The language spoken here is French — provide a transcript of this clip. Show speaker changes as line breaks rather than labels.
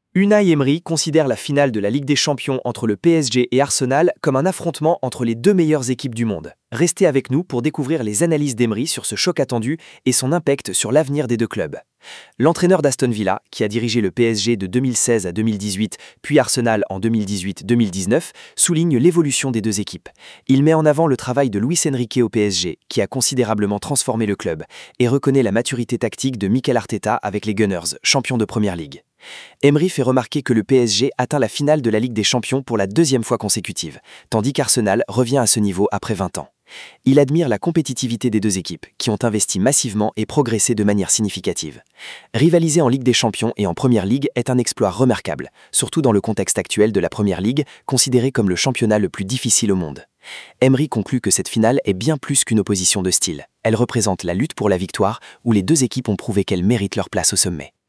Unai Emery considère la finale de la Ligue des Champions entre le PSG et Arsenal comme un affrontement entre les deux meilleures équipes du monde. Restez avec nous pour découvrir les analyses d'Emery sur ce choc attendu et son impact sur l'avenir des deux clubs. L'entraîneur d'Aston Villa, qui a dirigé le PSG de 2016 à 2018, puis Arsenal en 2018-2019, souligne l'évolution des deux équipes. Il met en avant le travail de Luis Enrique au PSG, qui a considérablement transformé le club, et reconnaît la maturité tactique de Mikel Arteta avec les Gunners, champions de Première Ligue. Emery fait remarquer que le PSG atteint la finale de la Ligue des Champions pour la deuxième fois consécutive, tandis qu'Arsenal revient à ce niveau après 20 ans. Il admire la compétitivité des deux équipes, qui ont investi massivement et progressé de manière significative. Rivaliser en Ligue des Champions et en Première Ligue est un exploit remarquable, surtout dans le contexte actuel de la Première Ligue, considérée comme le championnat le plus difficile au monde. Emery conclut que cette finale est bien plus qu'une opposition de style. Elle représente la lutte pour la victoire, où les deux équipes ont prouvé qu'elles méritent leur place au sommet.